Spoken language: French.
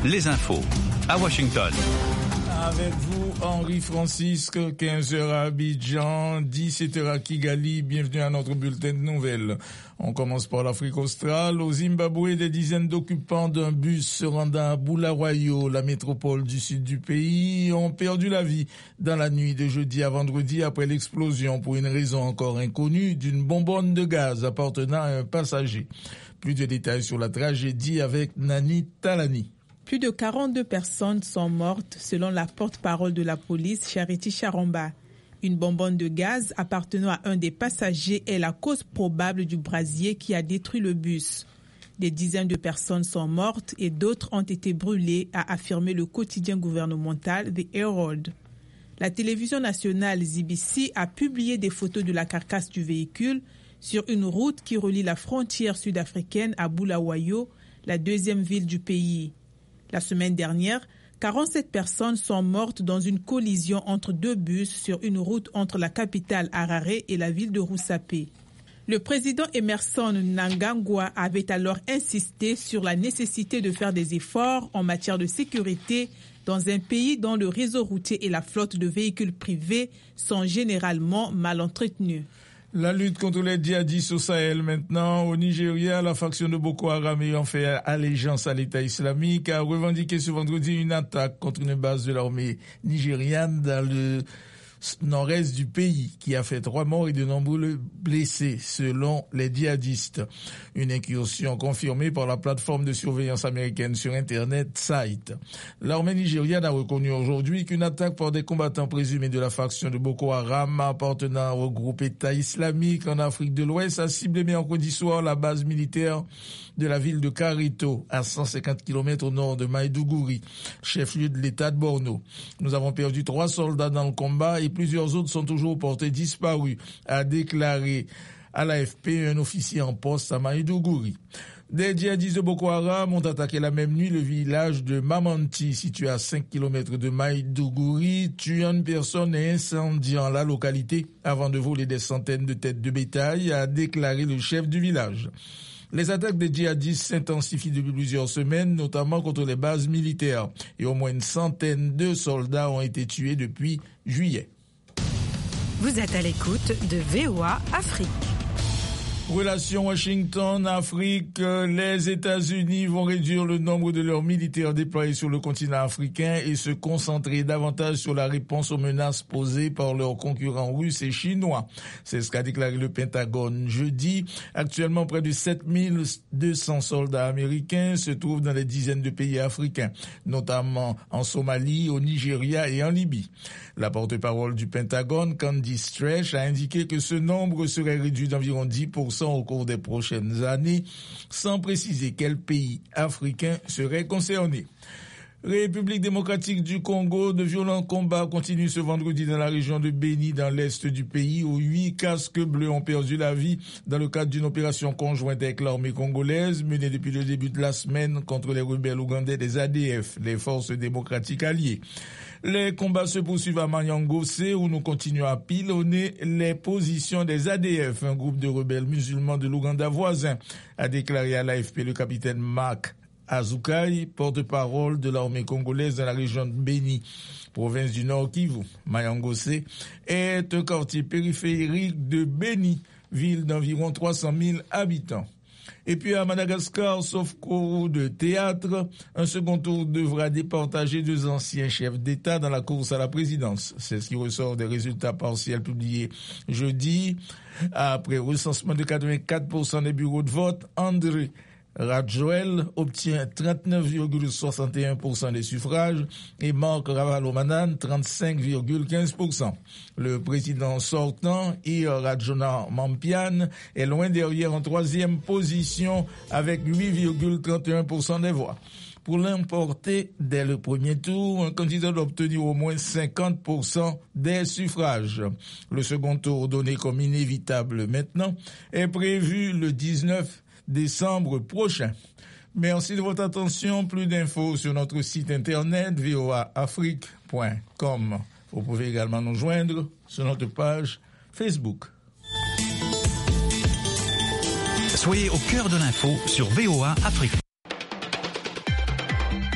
les infos à Washington. Avec vous, Henri Francisque, 15h à Abidjan, 17h à Kigali. Bienvenue à notre bulletin de nouvelles. On commence par l'Afrique australe. Au Zimbabwe, des dizaines d'occupants d'un bus se rendant à Bulawayo, la métropole du sud du pays, ont perdu la vie dans la nuit de jeudi à vendredi après l'explosion, pour une raison encore inconnue, d'une bonbonne de gaz appartenant à un passager. Plus de détails sur la tragédie avec Nani Talani. Plus de 42 personnes sont mortes selon la porte-parole de la police, Charity Charamba. Une bonbonne de gaz appartenant à un des passagers est la cause probable du brasier qui a détruit le bus. Des dizaines de personnes sont mortes et d'autres ont été brûlées, a affirmé le quotidien gouvernemental The Herald. La télévision nationale ZBC a publié des photos de la carcasse du véhicule sur une route qui relie la frontière sud-africaine à Bulawayo, la deuxième ville du pays. La semaine dernière, 47 personnes sont mortes dans une collision entre deux bus sur une route entre la capitale Harare et la ville de Roussapé. Le président Emmerson Mnangagwa avait alors insisté sur la nécessité de faire des efforts en matière de sécurité dans un pays dont le réseau routier et la flotte de véhicules privés sont généralement mal entretenus. La lutte contre les djihadistes au Sahel maintenant. Au Nigeria, la faction de Boko Haram ayant fait allégeance à l'État islamique a revendiqué ce vendredi une attaque contre une base de l'armée nigériane dans le nord-est du pays, qui a fait 3 morts et de nombreux blessés selon les djihadistes. Une incursion confirmée par la plateforme de surveillance américaine sur Internet Site. L'armée nigériane a reconnu aujourd'hui qu'une attaque par des combattants présumés de la faction de Boko Haram appartenant au groupe État islamique en Afrique de l'Ouest a ciblé mercredi soir la base militaire de la ville de Kareto, à 150 km au nord de Maïdougouri, chef-lieu de l'État de Borno. Nous avons perdu 3 soldats dans le combat et plusieurs autres sont toujours portés disparus, a déclaré à l'AFP un officier en poste à Maïdougouri. Des djihadistes de Boko Haram ont attaqué la même nuit le village de Mamanti, situé à 5 km de Maïdougouri, tuant une personne et incendiant la localité avant de voler des centaines de têtes de bétail, a déclaré le chef du village. Les attaques des djihadistes s'intensifient depuis plusieurs semaines, notamment contre les bases militaires, et au moins une centaine de soldats ont été tués depuis juillet. Vous êtes à l'écoute de VOA Afrique. Relations Washington-Afrique, les États-Unis vont réduire le nombre de leurs militaires déployés sur le continent africain et se concentrer davantage sur la réponse aux menaces posées par leurs concurrents russes et chinois. C'est ce qu'a déclaré le Pentagone jeudi. Actuellement, près de 7200 soldats américains se trouvent dans des dizaines de pays africains, notamment en Somalie, au Nigeria et en Libye. La porte-parole du Pentagone, Candy Stretch, a indiqué que ce nombre serait réduit d'environ 10% au cours des prochaines années, sans préciser quel pays africain serait concerné. République démocratique du Congo, de violents combats continuent ce vendredi dans la région de Beni, dans l'est du pays, où 8 casques bleus ont perdu la vie dans le cadre d'une opération conjointe avec l'armée congolaise menée depuis le début de la semaine contre les rebelles ougandais des ADF, les forces démocratiques alliées. Les combats se poursuivent à Manyangose, où nous continuons à pilonner les positions des ADF, un groupe de rebelles musulmans de l'Ouganda voisin, a déclaré à l'AFP le capitaine Mark Azukai, porte-parole de l'armée congolaise dans la région de Beni, province du Nord Kivu. Manyangose est un quartier périphérique de Beni, ville d'environ 300 000 habitants. Et puis à Madagascar, sauf qu'au de théâtre, un second tour devra départager 2 anciens chefs d'État dans la course à la présidence. C'est ce qui ressort des résultats partiels publiés jeudi. Après recensement de 84% des bureaux de vote, André Rajoel obtient 39,61% des suffrages et Marc Ravalomanan 35,15%. Le président sortant, Irajona Mampian, est loin derrière en 3e position avec 8,31% des voix. Pour l'emporter dès le premier tour, un candidat doit obtenir au moins 50% des suffrages. Le second tour, donné comme inévitable maintenant, est prévu le 19 décembre prochain. Merci de votre attention. Plus d'infos sur notre site internet voaafrique.com. Vous pouvez également nous joindre sur notre page Facebook. Soyez au cœur de l'info sur VOA Afrique.